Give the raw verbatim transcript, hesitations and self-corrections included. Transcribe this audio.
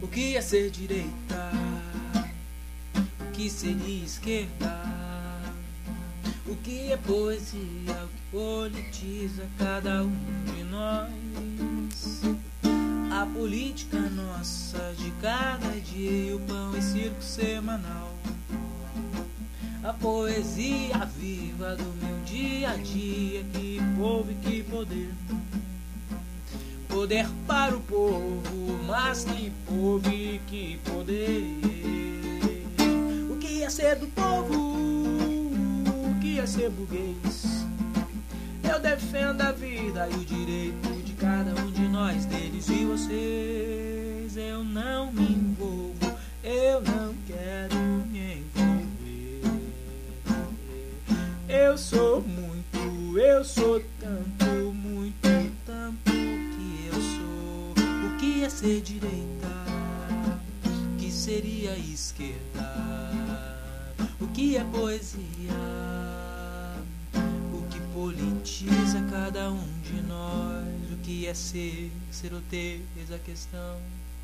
O que é ser direita? O que seria esquerda? O que é poesia? O que politiza cada um de nós? A política nossa de cada dia e o pão e circo semanal. A poesia viva do meu dia a dia. Que povo e que poder. Poder para o povo, mas que povo e que poder. O que é ser do povo? O que é ser burguês? Eu defendo a vida e o direito de cada um de nós, deles e vocês. Eu não me envolvo, eu não quero me envolver. Eu sou muito, eu sou tanto, muito, tanto que eu sou. O que é ser direita? O que seria esquerda? O que é poesia? O que politiza cada um de nós? O que é ser, ser ou ter, eis a questão.